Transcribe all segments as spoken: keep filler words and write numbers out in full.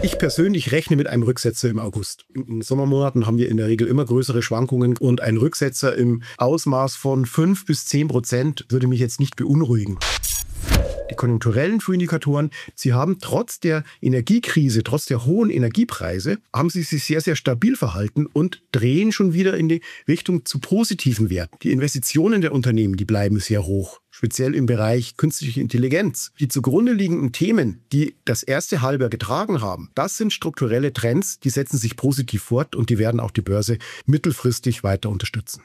Ich persönlich rechne mit einem Rücksetzer im August. In Sommermonaten haben wir in der Regel immer größere Schwankungen und ein Rücksetzer im Ausmaß von fünf bis zehn Prozent würde mich jetzt nicht beunruhigen. Die konjunkturellen Frühindikatoren, sie haben trotz der Energiekrise, trotz der hohen Energiepreise, haben sie sich sehr, sehr stabil verhalten und drehen schon wieder in die Richtung zu positiven Werten. Die Investitionen der Unternehmen, die bleiben sehr hoch, speziell im Bereich künstliche Intelligenz. Die zugrunde liegenden Themen, die das erste Halbjahr getragen haben, das sind strukturelle Trends, die setzen sich positiv fort und die werden auch die Börse mittelfristig weiter unterstützen.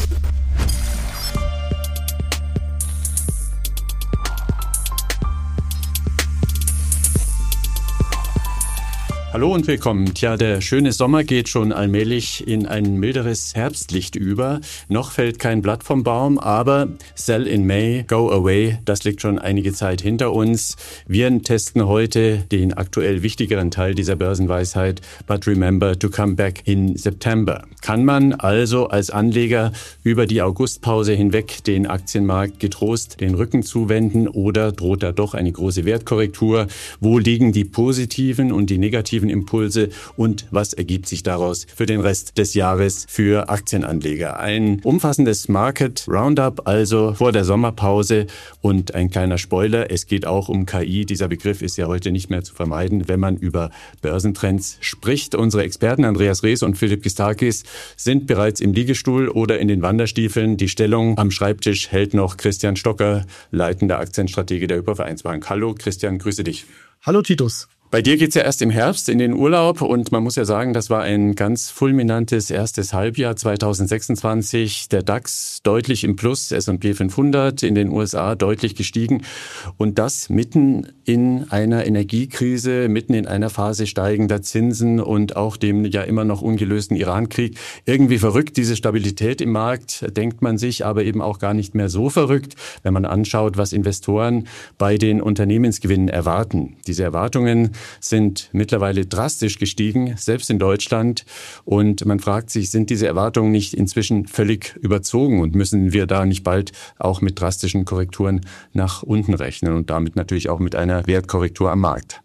Hallo und willkommen. Tja, der schöne Sommer geht schon allmählich in ein milderes Herbstlicht über. Noch fällt kein Blatt vom Baum, aber Sell in May, Go Away, das liegt schon einige Zeit hinter uns. Wir testen heute den aktuell wichtigeren Teil dieser Börsenweisheit, but remember to come back in September. Kann man also als Anleger über die Augustpause hinweg den Aktienmarkt getrost den Rücken zuwenden oder droht da doch eine große Wertkorrektur? Wo liegen die positiven und die negativen Impulse und was ergibt sich daraus für den Rest des Jahres für Aktienanleger? Ein umfassendes Market Roundup also vor der Sommerpause und ein kleiner Spoiler, es geht auch um K I. Dieser Begriff ist ja heute nicht mehr zu vermeiden, wenn man über Börsentrends spricht. Unsere Experten Andreas Rees und Philipp Gistakis sind bereits im Liegestuhl oder in den Wanderstiefeln. Die Stellung am Schreibtisch hält noch Christian Stocker, leitender Aktienstratege der Hypovereinsbank. Hallo Christian, grüße dich. Hallo Titus. Bei dir geht's ja erst im Herbst in den Urlaub und man muss ja sagen, das war ein ganz fulminantes erstes Halbjahr zwanzig sechsundzwanzig. Der DAX deutlich im Plus, S und P fünfhundert in den U S A deutlich gestiegen und das mitten in einer Energiekrise, mitten in einer Phase steigender Zinsen und auch dem ja immer noch ungelösten Iran-Krieg. Irgendwie verrückt, diese Stabilität im Markt, denkt man sich, aber eben auch gar nicht mehr so verrückt, wenn man anschaut, was Investoren bei den Unternehmensgewinnen erwarten. Diese Erwartungen sind mittlerweile drastisch gestiegen, selbst in Deutschland. Und man fragt sich, sind diese Erwartungen nicht inzwischen völlig überzogen und müssen wir da nicht bald auch mit drastischen Korrekturen nach unten rechnen und damit natürlich auch mit einer Wertkorrektur am Markt?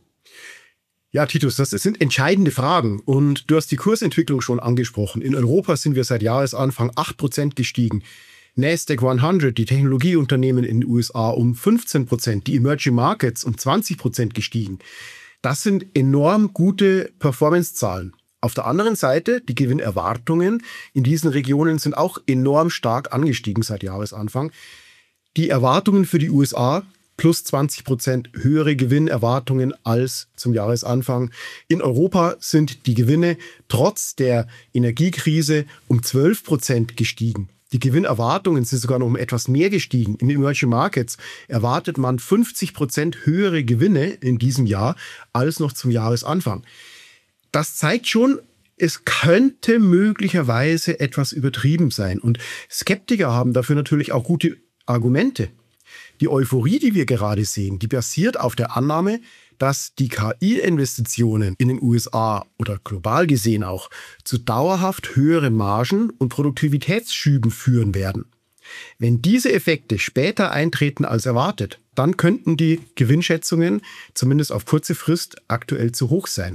Ja, Titus, das sind entscheidende Fragen und du hast die Kursentwicklung schon angesprochen. In Europa sind wir seit Jahresanfang acht Prozent gestiegen. Nasdaq hundert, die Technologieunternehmen in den U S A um fünfzehn Prozent, die Emerging Markets um zwanzig Prozent gestiegen. Das sind enorm gute Performance-Zahlen. Auf der anderen Seite, die Gewinnerwartungen in diesen Regionen sind auch enorm stark angestiegen seit Jahresanfang. Die Erwartungen für die U S A plus zwanzig Prozent höhere Gewinnerwartungen als zum Jahresanfang. In Europa sind die Gewinne trotz der Energiekrise um zwölf Prozent gestiegen. Die Gewinnerwartungen sind sogar noch um etwas mehr gestiegen. In den Emerging Markets erwartet man fünfzig Prozent höhere Gewinne in diesem Jahr als noch zum Jahresanfang. Das zeigt schon, es könnte möglicherweise etwas übertrieben sein. Und Skeptiker haben dafür natürlich auch gute Argumente. Die Euphorie, die wir gerade sehen, die basiert auf der Annahme, dass die K I-Investitionen in den U S A oder global gesehen auch zu dauerhaft höheren Margen und Produktivitätsschüben führen werden. Wenn diese Effekte später eintreten als erwartet, dann könnten die Gewinnschätzungen zumindest auf kurze Frist aktuell zu hoch sein.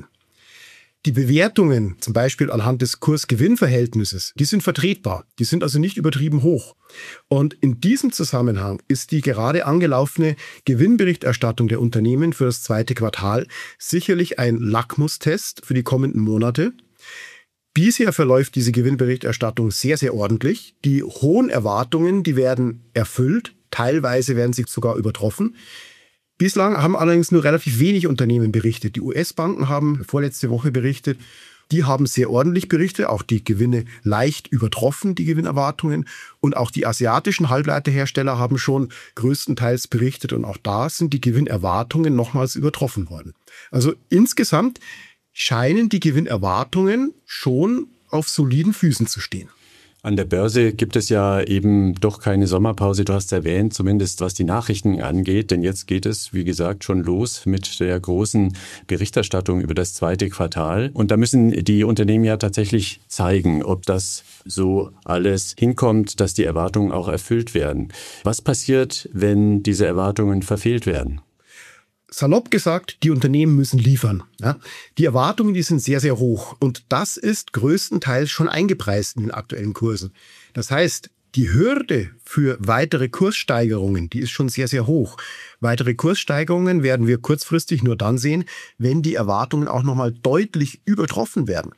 Die Bewertungen, zum Beispiel anhand des Kurs-Gewinn-Verhältnisses, die sind vertretbar. Die sind also nicht übertrieben hoch. Und in diesem Zusammenhang ist die gerade angelaufene Gewinnberichterstattung der Unternehmen für das zweite Quartal sicherlich ein Lackmustest für die kommenden Monate. Bisher verläuft diese Gewinnberichterstattung sehr, sehr ordentlich. Die hohen Erwartungen, die werden erfüllt. Teilweise werden sie sogar übertroffen. Bislang haben allerdings nur relativ wenig Unternehmen berichtet. Die U S-Banken haben vorletzte Woche berichtet. Die haben sehr ordentlich berichtet, auch die Gewinne leicht übertroffen, die Gewinnerwartungen. Und auch die asiatischen Halbleiterhersteller haben schon größtenteils berichtet. Und auch da sind die Gewinnerwartungen nochmals übertroffen worden. Also insgesamt scheinen die Gewinnerwartungen schon auf soliden Füßen zu stehen. An der Börse gibt es ja eben doch keine Sommerpause, du hast erwähnt, zumindest was die Nachrichten angeht. Denn jetzt geht es, wie gesagt, schon los mit der großen Berichterstattung über das zweite Quartal. Und da müssen die Unternehmen ja tatsächlich zeigen, ob das so alles hinkommt, dass die Erwartungen auch erfüllt werden. Was passiert, wenn diese Erwartungen verfehlt werden? Salopp gesagt, die Unternehmen müssen liefern. Ja? Die Erwartungen, die sind sehr, sehr hoch. Und das ist größtenteils schon eingepreist in den aktuellen Kursen. Das heißt, die Hürde für weitere Kurssteigerungen, die ist schon sehr, sehr hoch. Weitere Kurssteigerungen werden wir kurzfristig nur dann sehen, wenn die Erwartungen auch nochmal deutlich übertroffen werden.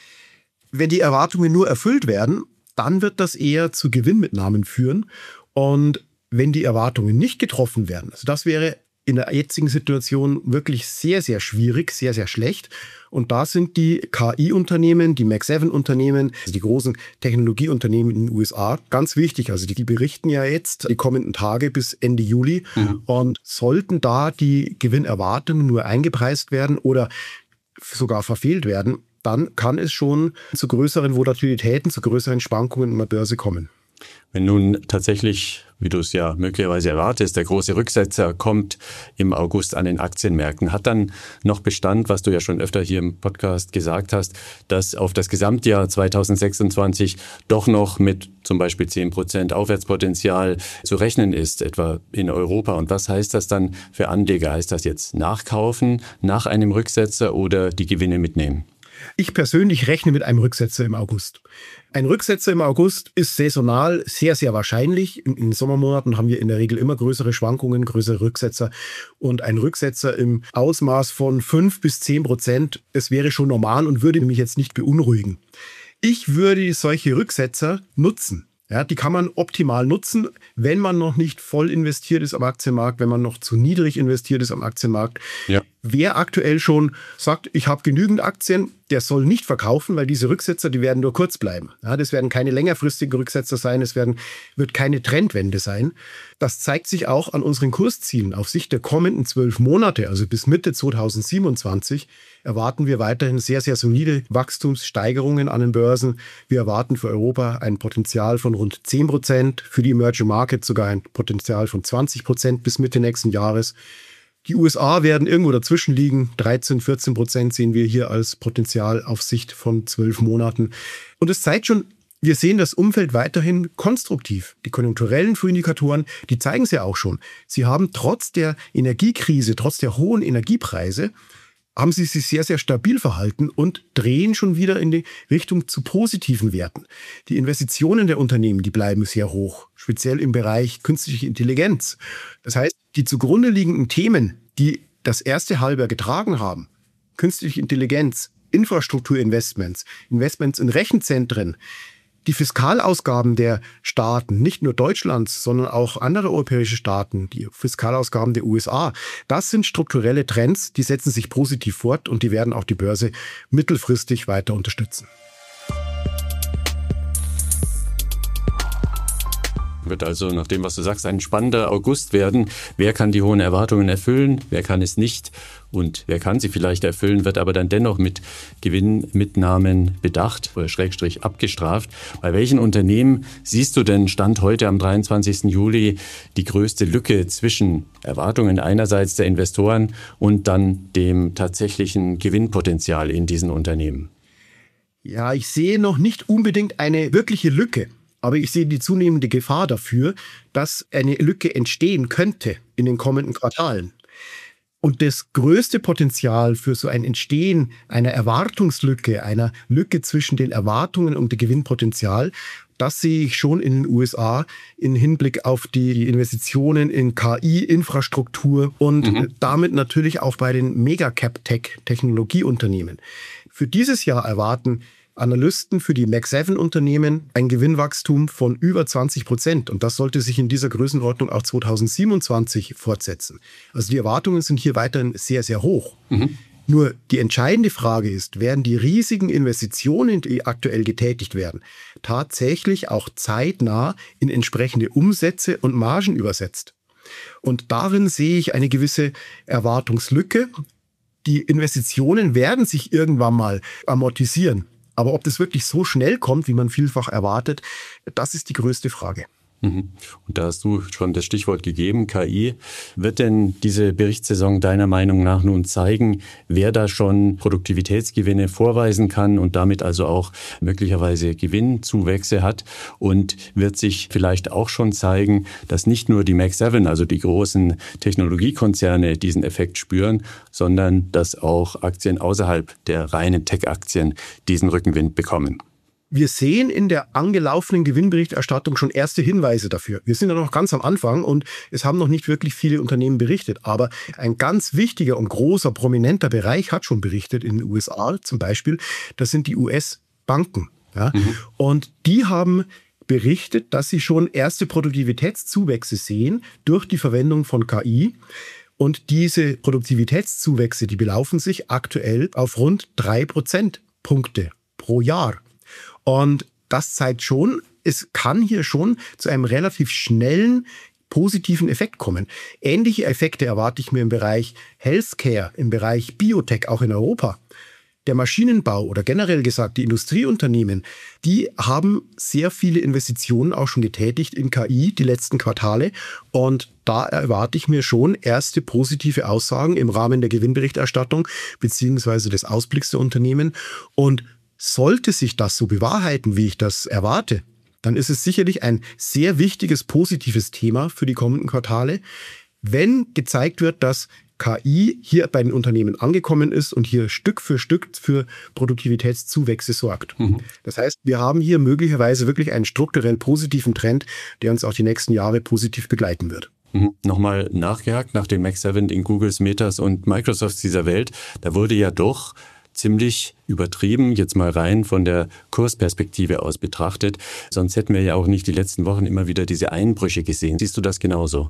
Wenn die Erwartungen nur erfüllt werden, dann wird das eher zu Gewinnmitnahmen führen. Und wenn die Erwartungen nicht getroffen werden, also das wäre in der jetzigen Situation wirklich sehr, sehr schwierig, sehr, sehr schlecht. Und da sind die K I-Unternehmen, die Mag sieben Unternehmen, also die großen Technologieunternehmen in den U S A ganz wichtig. Also die, die berichten ja jetzt die kommenden Tage bis Ende Juli. Mhm. Und sollten da die Gewinnerwartungen nur eingepreist werden oder sogar verfehlt werden, dann kann es schon zu größeren Volatilitäten, zu größeren Schwankungen in der Börse kommen. Wenn nun tatsächlich, wie du es ja möglicherweise erwartest, der große Rücksetzer kommt im August an den Aktienmärkten, hat dann noch Bestand, was du ja schon öfter hier im Podcast gesagt hast, dass auf das Gesamtjahr zweitausendsechsundzwanzig doch noch mit zum Beispiel zehn Prozent Aufwärtspotenzial zu rechnen ist, etwa in Europa. Und was heißt das dann für Anleger? Heißt das jetzt nachkaufen nach einem Rücksetzer oder die Gewinne mitnehmen? Ich persönlich rechne mit einem Rücksetzer im August. Ein Rücksetzer im August ist saisonal sehr, sehr wahrscheinlich. In den Sommermonaten haben wir in der Regel immer größere Schwankungen, größere Rücksetzer. Und ein Rücksetzer im Ausmaß von fünf bis zehn Prozent, es wäre schon normal und würde mich jetzt nicht beunruhigen. Ich würde solche Rücksetzer nutzen. Ja, die kann man optimal nutzen, wenn man noch nicht voll investiert ist am Aktienmarkt, wenn man noch zu niedrig investiert ist am Aktienmarkt. Ja. Wer aktuell schon sagt, ich habe genügend Aktien, der soll nicht verkaufen, weil diese Rücksetzer, die werden nur kurz bleiben. Ja, das werden keine längerfristigen Rücksetzer sein, es werden, wird keine Trendwende sein. Das zeigt sich auch an unseren Kurszielen. Auf Sicht der kommenden zwölf Monate, also bis Mitte zweitausendsiebenundzwanzig, erwarten wir weiterhin sehr, sehr solide Wachstumssteigerungen an den Börsen. Wir erwarten für Europa ein Potenzial von rund zehn Prozent, für die Emerging Markets sogar ein Potenzial von zwanzig Prozent bis Mitte nächsten Jahres. Die U S A werden irgendwo dazwischen liegen. dreizehn, vierzehn Prozent sehen wir hier als Potenzial auf Sicht von zwölf Monaten. Und es zeigt schon, wir sehen das Umfeld weiterhin konstruktiv. Die konjunkturellen Frühindikatoren, die zeigen es ja auch schon. Sie haben trotz der Energiekrise, trotz der hohen Energiepreise, haben sie sich sehr, sehr stabil verhalten und drehen schon wieder in die Richtung zu positiven Werten. Die Investitionen der Unternehmen, die bleiben sehr hoch, speziell im Bereich künstliche Intelligenz. Das heißt, die zugrunde liegenden Themen, die das erste Halbjahr getragen haben, künstliche Intelligenz, Infrastrukturinvestments, Investments in Rechenzentren, die Fiskalausgaben der Staaten, nicht nur Deutschlands, sondern auch andere europäische Staaten, die Fiskalausgaben der U S A, das sind strukturelle Trends, die setzen sich positiv fort und die werden auch die Börse mittelfristig weiter unterstützen. Wird also, nach dem, was du sagst, ein spannender August werden. Wer kann die hohen Erwartungen erfüllen, wer kann es nicht und wer kann sie vielleicht erfüllen, wird aber dann dennoch mit Gewinnmitnahmen bedacht oder Schrägstrich abgestraft. Bei welchen Unternehmen siehst du denn Stand heute am dreiundzwanzigsten Juli die größte Lücke zwischen Erwartungen einerseits der Investoren und dann dem tatsächlichen Gewinnpotenzial in diesen Unternehmen? Ja, ich sehe noch nicht unbedingt eine wirkliche Lücke. Aber ich sehe die zunehmende Gefahr dafür, dass eine Lücke entstehen könnte in den kommenden Quartalen. Und das größte Potenzial für so ein Entstehen einer Erwartungslücke, einer Lücke zwischen den Erwartungen und dem Gewinnpotenzial, das sehe ich schon in den U S A im Hinblick auf die Investitionen in K I-Infrastruktur und mhm. damit natürlich auch bei den Mega-Cap-Tech-Technologieunternehmen. Für dieses Jahr erwarten Analysten für die Mag sieben Unternehmen ein Gewinnwachstum von über zwanzig Prozent. Und das sollte sich in dieser Größenordnung auch zweitausendsiebenundzwanzig fortsetzen. Also die Erwartungen sind hier weiterhin sehr, sehr hoch. Mhm. Nur die entscheidende Frage ist, werden die riesigen Investitionen, die aktuell getätigt werden, tatsächlich auch zeitnah in entsprechende Umsätze und Margen übersetzt? Und darin sehe ich eine gewisse Erwartungslücke. Die Investitionen werden sich irgendwann mal amortisieren. Aber ob das wirklich so schnell kommt, wie man vielfach erwartet, das ist die größte Frage. Und da hast du schon das Stichwort gegeben, K I. Wird denn diese Berichtssaison deiner Meinung nach nun zeigen, wer da schon Produktivitätsgewinne vorweisen kann und damit also auch möglicherweise Gewinnzuwächse hat? Und wird sich vielleicht auch schon zeigen, dass nicht nur die Mag sieben, also die großen Technologiekonzerne, diesen Effekt spüren, sondern dass auch Aktien außerhalb der reinen Tech-Aktien diesen Rückenwind bekommen? Wir sehen in der angelaufenen Gewinnberichterstattung schon erste Hinweise dafür. Wir sind ja noch ganz am Anfang und es haben noch nicht wirklich viele Unternehmen berichtet. Aber ein ganz wichtiger und großer, prominenter Bereich hat schon berichtet in den U S A zum Beispiel. Das sind die U S-Banken. Ja? Mhm. Und die haben berichtet, dass sie schon erste Produktivitätszuwächse sehen durch die Verwendung von K I. Und diese Produktivitätszuwächse, die belaufen sich aktuell auf rund drei Prozentpunkte pro Jahr. Und das zeigt schon, es kann hier schon zu einem relativ schnellen positiven Effekt kommen. Ähnliche Effekte erwarte ich mir im Bereich Healthcare, im Bereich Biotech, auch in Europa. Der Maschinenbau oder generell gesagt die Industrieunternehmen, die haben sehr viele Investitionen auch schon getätigt in K I die letzten Quartale. Und da erwarte ich mir schon erste positive Aussagen im Rahmen der Gewinnberichterstattung beziehungsweise des Ausblicks der Unternehmen. Und sollte sich das so bewahrheiten, wie ich das erwarte, dann ist es sicherlich ein sehr wichtiges, positives Thema für die kommenden Quartale, wenn gezeigt wird, dass K I hier bei den Unternehmen angekommen ist und hier Stück für Stück für Produktivitätszuwächse sorgt. Mhm. Das heißt, wir haben hier möglicherweise wirklich einen strukturell positiven Trend, der uns auch die nächsten Jahre positiv begleiten wird. Mhm. Nochmal nachgehakt nach den Mag sieben in Googles, Metas und Microsofts dieser Welt, da wurde ja doch ziemlich übertrieben, jetzt mal rein von der Kursperspektive aus betrachtet. Sonst hätten wir ja auch nicht die letzten Wochen immer wieder diese Einbrüche gesehen. Siehst du das genauso?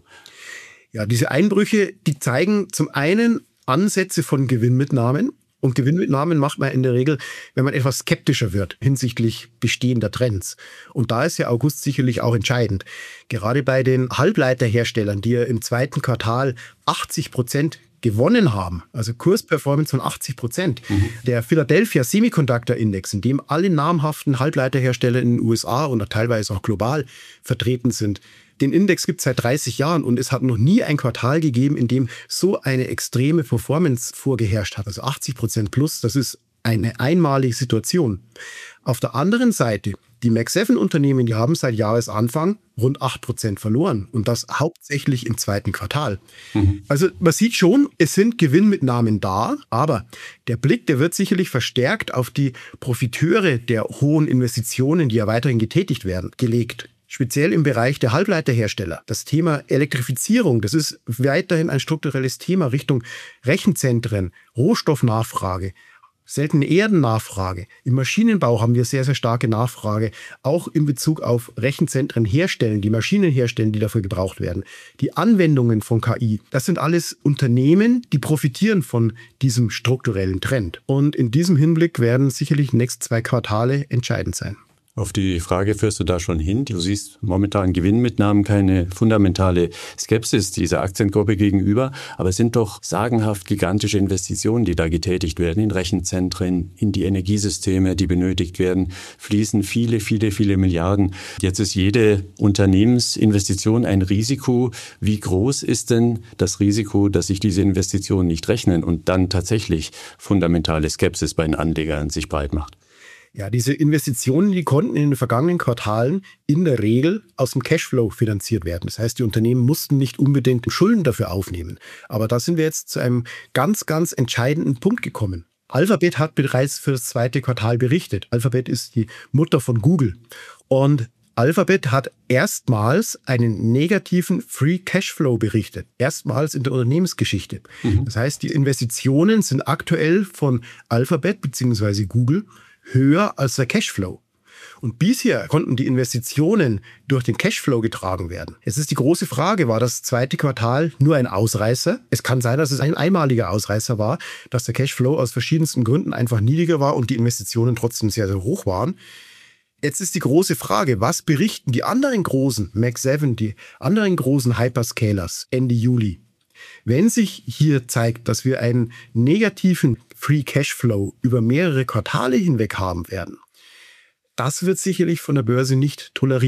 Ja, diese Einbrüche, die zeigen zum einen Ansätze von Gewinnmitnahmen. Und Gewinnmitnahmen macht man in der Regel, wenn man etwas skeptischer wird hinsichtlich bestehender Trends. Und da ist ja August sicherlich auch entscheidend. Gerade bei den Halbleiterherstellern, die ja im zweiten Quartal achtzig Prozent gewonnen haben, also Kursperformance von achtzig Prozent. Mhm. Der Philadelphia Semiconductor Index, in dem alle namhaften Halbleiterhersteller in den U S A und teilweise auch global vertreten sind, den Index gibt es seit dreißig Jahren und es hat noch nie ein Quartal gegeben, in dem so eine extreme Performance vorgeherrscht hat. Also achtzig Prozent plus, das ist eine einmalige Situation. Auf der anderen Seite, die Mag sieben Unternehmen, die haben seit Jahresanfang rund acht Prozent verloren und das hauptsächlich im zweiten Quartal. Mhm. Also man sieht schon, es sind Gewinnmitnahmen da, aber der Blick, der wird sicherlich verstärkt auf die Profiteure der hohen Investitionen, die ja weiterhin getätigt werden, gelegt. Speziell im Bereich der Halbleiterhersteller. Das Thema Elektrifizierung, das ist weiterhin ein strukturelles Thema Richtung Rechenzentren, Rohstoffnachfrage, seltene Erdennachfrage. Im Maschinenbau haben wir sehr, sehr starke Nachfrage, auch in Bezug auf Rechenzentren herstellen, die Maschinen herstellen, die dafür gebraucht werden. Die Anwendungen von K I, das sind alles Unternehmen, die profitieren von diesem strukturellen Trend. Und in diesem Hinblick werden sicherlich die nächsten zwei Quartale entscheidend sein. Auf die Frage führst du da schon hin. Du siehst momentan Gewinnmitnahmen, keine fundamentale Skepsis dieser Aktiengruppe gegenüber. Aber es sind doch sagenhaft gigantische Investitionen, die da getätigt werden in Rechenzentren, in die Energiesysteme, die benötigt werden, fließen viele, viele, viele Milliarden. Jetzt ist jede Unternehmensinvestition ein Risiko. Wie groß ist denn das Risiko, dass sich diese Investitionen nicht rechnen und dann tatsächlich fundamentale Skepsis bei den Anlegern sich breit macht? Ja, diese Investitionen, die konnten in den vergangenen Quartalen in der Regel aus dem Cashflow finanziert werden. Das heißt, die Unternehmen mussten nicht unbedingt Schulden dafür aufnehmen. Aber da sind wir jetzt zu einem ganz, ganz entscheidenden Punkt gekommen. Alphabet hat bereits für das zweite Quartal berichtet. Alphabet ist die Mutter von Google. Und Alphabet hat erstmals einen negativen Free Cashflow berichtet. Erstmals in der Unternehmensgeschichte. Mhm. Das heißt, die Investitionen sind aktuell von Alphabet bzw. Google höher als der Cashflow. Und bisher konnten die Investitionen durch den Cashflow getragen werden. Jetzt ist die große Frage, war das zweite Quartal nur ein Ausreißer? Es kann sein, dass es ein einmaliger Ausreißer war, dass der Cashflow aus verschiedensten Gründen einfach niedriger war und die Investitionen trotzdem sehr, sehr hoch waren. Jetzt ist die große Frage, was berichten die anderen großen Mag sieben, die anderen großen Hyperscalers Ende Juli? Wenn sich hier zeigt, dass wir einen negativen Free Cashflow über mehrere Quartale hinweg haben werden, das wird sicherlich von der Börse nicht toleriert.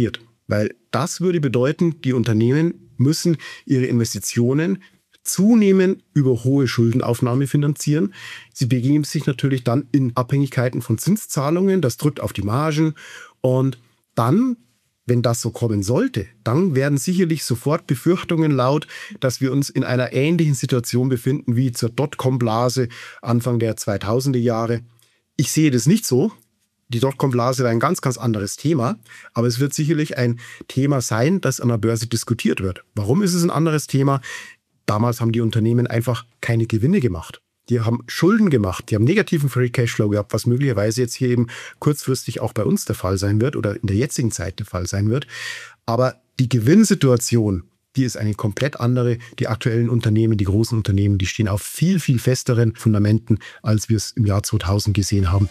Weil das würde bedeuten, die Unternehmen müssen ihre Investitionen zunehmend über hohe Schuldenaufnahme finanzieren. Sie begeben sich natürlich dann in Abhängigkeiten von Zinszahlungen. Das drückt auf die Margen. Und dann, wenn das so kommen sollte, dann werden sicherlich sofort Befürchtungen laut, dass wir uns in einer ähnlichen Situation befinden wie zur Dotcom-Blase Anfang der zweitausender Jahre. Ich sehe das nicht so. Die Dotcom-Blase war ein ganz, ganz anderes Thema, aber es wird sicherlich ein Thema sein, das an der Börse diskutiert wird. Warum ist es ein anderes Thema? Damals haben die Unternehmen einfach keine Gewinne gemacht. Die haben Schulden gemacht, die haben negativen Free Cashflow gehabt, was möglicherweise jetzt hier eben kurzfristig auch bei uns der Fall sein wird oder in der jetzigen Zeit der Fall sein wird. Aber die Gewinnsituation, die ist eine komplett andere. Die aktuellen Unternehmen, die großen Unternehmen, die stehen auf viel, viel festeren Fundamenten, als wir es im Jahr zweitausend gesehen haben.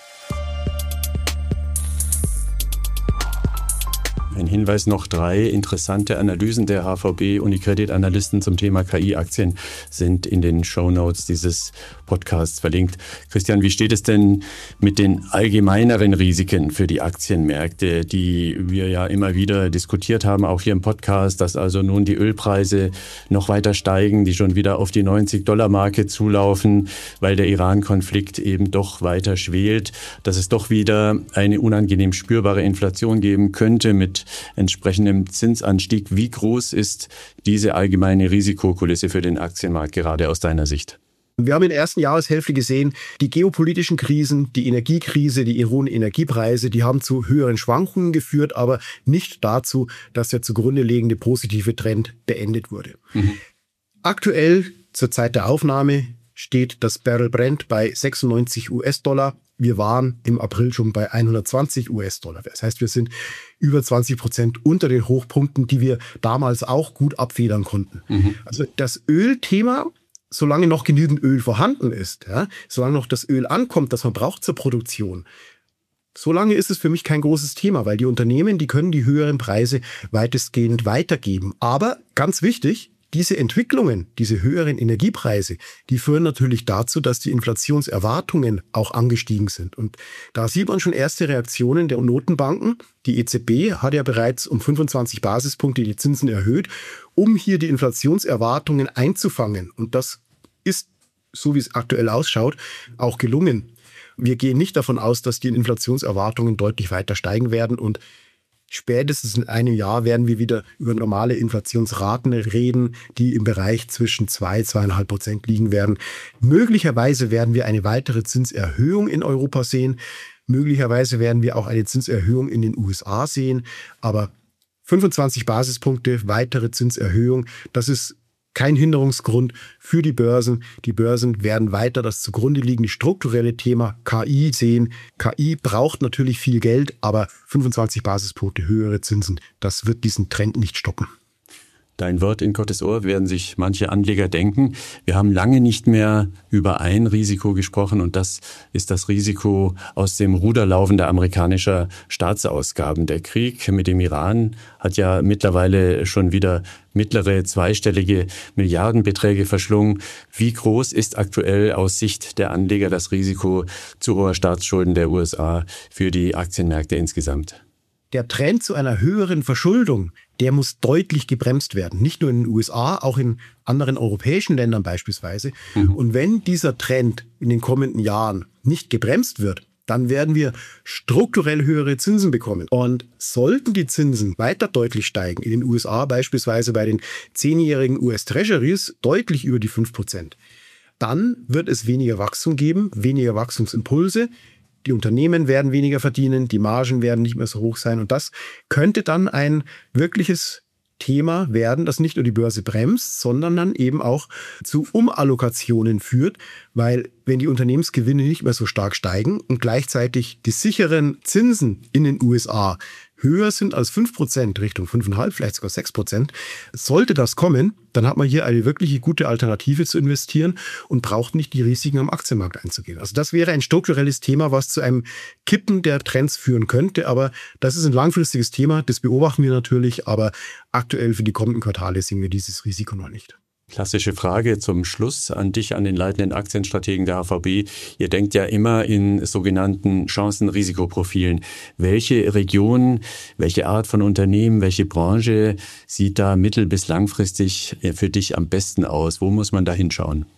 Ein Hinweis noch, drei interessante Analysen der H V B UniCredit-Analysten zum Thema K I-Aktien sind in den Shownotes dieses Podcasts verlinkt. Christian, wie steht es denn mit den allgemeineren Risiken für die Aktienmärkte, die wir ja immer wieder diskutiert haben, auch hier im Podcast, dass also nun die Ölpreise noch weiter steigen, die schon wieder auf die neunzig-Dollar-Marke zulaufen, weil der Iran-Konflikt eben doch weiter schwelt, dass es doch wieder eine unangenehm spürbare Inflation geben könnte mit entsprechendem Zinsanstieg. Wie groß ist diese allgemeine Risikokulisse für den Aktienmarkt gerade aus deiner Sicht? Wir haben in der ersten Jahreshälfte gesehen, die geopolitischen Krisen, die Energiekrise, die hohen Energiepreise, die haben zu höheren Schwankungen geführt, aber nicht dazu, dass der zugrunde liegende positive Trend beendet wurde. Mhm. Aktuell, zur Zeit der Aufnahme, steht das Barrel Brent bei sechsundneunzig US-Dollar. Wir waren im April schon bei hundertzwanzig US-Dollar. Das heißt, wir sind über zwanzig Prozent unter den Hochpunkten, die wir damals auch gut abfedern konnten. Mhm. Also das Ölthema, solange noch genügend Öl vorhanden ist, ja, solange noch das Öl ankommt, das man braucht zur Produktion, solange ist es für mich kein großes Thema, weil die Unternehmen, die können die höheren Preise weitestgehend weitergeben. Aber ganz wichtig, diese Entwicklungen, diese höheren Energiepreise, die führen natürlich dazu, dass die Inflationserwartungen auch angestiegen sind. Und da sieht man schon erste Reaktionen der Notenbanken. Die E Z B hat ja bereits um fünfundzwanzig Basispunkte die Zinsen erhöht, um hier die Inflationserwartungen einzufangen. Und das ist, so wie es aktuell ausschaut, auch gelungen. Wir gehen nicht davon aus, dass die Inflationserwartungen deutlich weiter steigen werden, und spätestens in einem Jahr werden wir wieder über normale Inflationsraten reden, die im Bereich zwischen zwei, zweieinhalb Prozent liegen werden. Möglicherweise werden wir eine weitere Zinserhöhung in Europa sehen. Möglicherweise werden wir auch eine Zinserhöhung in den U S A sehen. Aber fünfundzwanzig Basispunkte, weitere Zinserhöhung, das ist kein Hinderungsgrund für die Börsen. Die Börsen werden weiter das zugrunde liegende strukturelle Thema K I sehen. K I braucht natürlich viel Geld, aber fünfundzwanzig Basispunkte höhere Zinsen, das wird diesen Trend nicht stoppen. Dein Wort in Gottes Ohr, werden sich manche Anleger denken. Wir haben lange nicht mehr über ein Risiko gesprochen, und das ist das Risiko aus dem Ruderlaufen der amerikanischer Staatsausgaben. Der Krieg mit dem Iran hat ja mittlerweile schon wieder mittlere zweistellige Milliardenbeträge verschlungen. Wie groß ist aktuell aus Sicht der Anleger das Risiko zu hoher Staatsschulden der U S A für die Aktienmärkte insgesamt? Der Trend zu einer höheren Verschuldung, der muss deutlich gebremst werden. Nicht nur in den U S A, auch in anderen europäischen Ländern beispielsweise. Mhm. Und wenn dieser Trend in den kommenden Jahren nicht gebremst wird, dann werden wir strukturell höhere Zinsen bekommen. Und sollten die Zinsen weiter deutlich steigen, in den U S A beispielsweise bei den zehnjährigen U S Treasuries deutlich über die fünf Prozent, dann wird es weniger Wachstum geben, weniger Wachstumsimpulse. Die Unternehmen werden weniger verdienen, die Margen werden nicht mehr so hoch sein. Und das könnte dann ein wirkliches Thema werden, das nicht nur die Börse bremst, sondern dann eben auch zu Umallokationen führt. Weil wenn die Unternehmensgewinne nicht mehr so stark steigen und gleichzeitig die sicheren Zinsen in den U S A höher sind als fünf Prozent, Richtung fünf Komma fünf, vielleicht sogar sechs Prozent, sollte das kommen, dann hat man hier eine wirkliche gute Alternative zu investieren und braucht nicht die Risiken am Aktienmarkt einzugehen. Also das wäre ein strukturelles Thema, was zu einem Kippen der Trends führen könnte, aber das ist ein langfristiges Thema, das beobachten wir natürlich, aber aktuell für die kommenden Quartale sehen wir dieses Risiko noch nicht. Klassische Frage zum Schluss an dich, an den leitenden Aktienstrategen der H V B. Ihr denkt ja immer in sogenannten Chancen-Risikoprofilen. Welche Region, welche Art von Unternehmen, welche Branche sieht da mittel- bis langfristig für dich am besten aus? Wo muss man da hinschauen?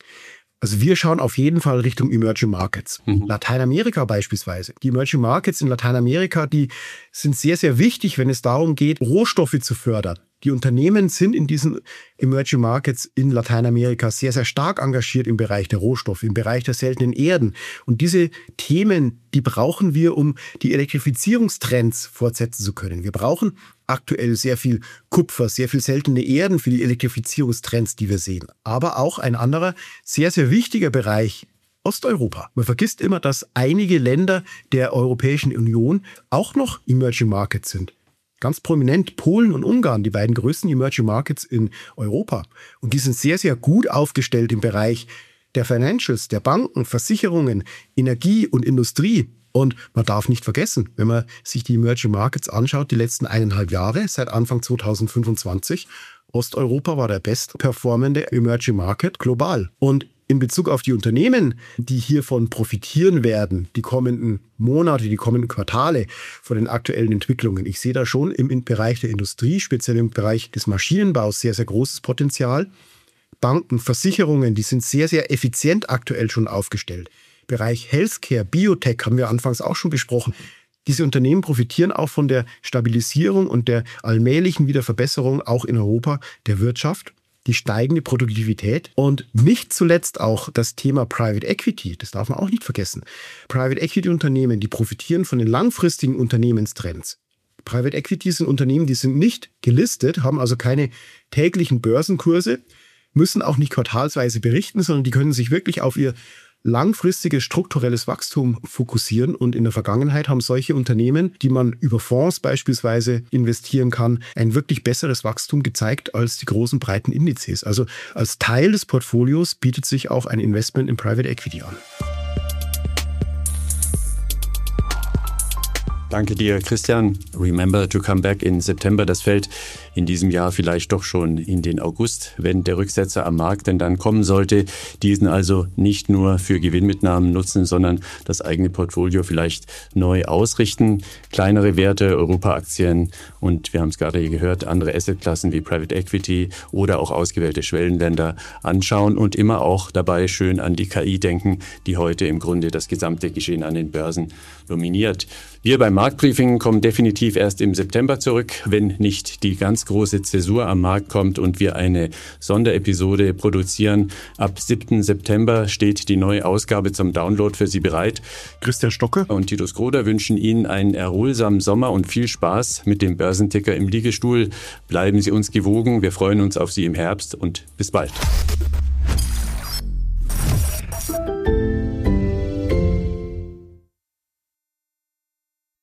Also wir schauen auf jeden Fall Richtung Emerging Markets. Mhm. Lateinamerika beispielsweise. Die Emerging Markets in Lateinamerika, die sind sehr, sehr wichtig, wenn es darum geht, Rohstoffe zu fördern. Die Unternehmen sind in diesen Emerging Markets in Lateinamerika sehr, sehr stark engagiert im Bereich der Rohstoffe, im Bereich der seltenen Erden. Und diese Themen, die brauchen wir, um die Elektrifizierungstrends fortsetzen zu können. Wir brauchen aktuell sehr viel Kupfer, sehr viel seltene Erden für die Elektrifizierungstrends, die wir sehen. Aber auch ein anderer sehr, sehr wichtiger Bereich, Osteuropa. Man vergisst immer, dass einige Länder der Europäischen Union auch noch Emerging Markets sind. Ganz prominent Polen und Ungarn, die beiden größten Emerging Markets in Europa. Und die sind sehr, sehr gut aufgestellt im Bereich der Financials, der Banken, Versicherungen, Energie und Industrie. Und man darf nicht vergessen, wenn man sich die Emerging Markets anschaut, die letzten eineinhalb Jahre, seit Anfang zweitausendfünfundzwanzig, Osteuropa war der bestperformende Emerging Market global. Und in Bezug auf die Unternehmen, die hiervon profitieren werden, die kommenden Monate, die kommenden Quartale von den aktuellen Entwicklungen. Ich sehe da schon im Bereich der Industrie, speziell im Bereich des Maschinenbaus, sehr, sehr großes Potenzial. Banken, Versicherungen, die sind sehr, sehr effizient aktuell schon aufgestellt. Bereich Healthcare, Biotech haben wir anfangs auch schon besprochen. Diese Unternehmen profitieren auch von der Stabilisierung und der allmählichen Wiederverbesserung auch in Europa der Wirtschaft. Die steigende Produktivität und nicht zuletzt auch das Thema Private Equity, das darf man auch nicht vergessen. Private Equity Unternehmen, die profitieren von den langfristigen Unternehmenstrends. Private Equity sind Unternehmen, die sind nicht gelistet, haben also keine täglichen Börsenkurse, müssen auch nicht quartalsweise berichten, sondern die können sich wirklich auf ihr langfristiges strukturelles Wachstum fokussieren. Und in der Vergangenheit haben solche Unternehmen, die man über Fonds beispielsweise investieren kann, ein wirklich besseres Wachstum gezeigt als die großen breiten Indizes. Also als Teil des Portfolios bietet sich auch ein Investment in Private Equity an. Danke dir, Christian. Remember to come back in September. Das fällt in diesem Jahr vielleicht doch schon in den August, wenn der Rücksetzer am Markt denn dann kommen sollte. Diesen also nicht nur für Gewinnmitnahmen nutzen, sondern das eigene Portfolio vielleicht neu ausrichten. Kleinere Werte, Europa-Aktien und wir haben es gerade gehört, andere Assetklassen wie Private Equity oder auch ausgewählte Schwellenländer anschauen und immer auch dabei schön an die K I denken, die heute im Grunde das gesamte Geschehen an den Börsen dominiert. Wir beim Marktbriefing kommen definitiv erst im September zurück, wenn nicht die ganz große Zäsur am Markt kommt und wir eine Sonderepisode produzieren. Ab siebten September steht die neue Ausgabe zum Download für Sie bereit. Christian Stocke und Titus Groder wünschen Ihnen einen erholsamen Sommer und viel Spaß mit dem Börsenticker im Liegestuhl. Bleiben Sie uns gewogen. Wir freuen uns auf Sie im Herbst und bis bald.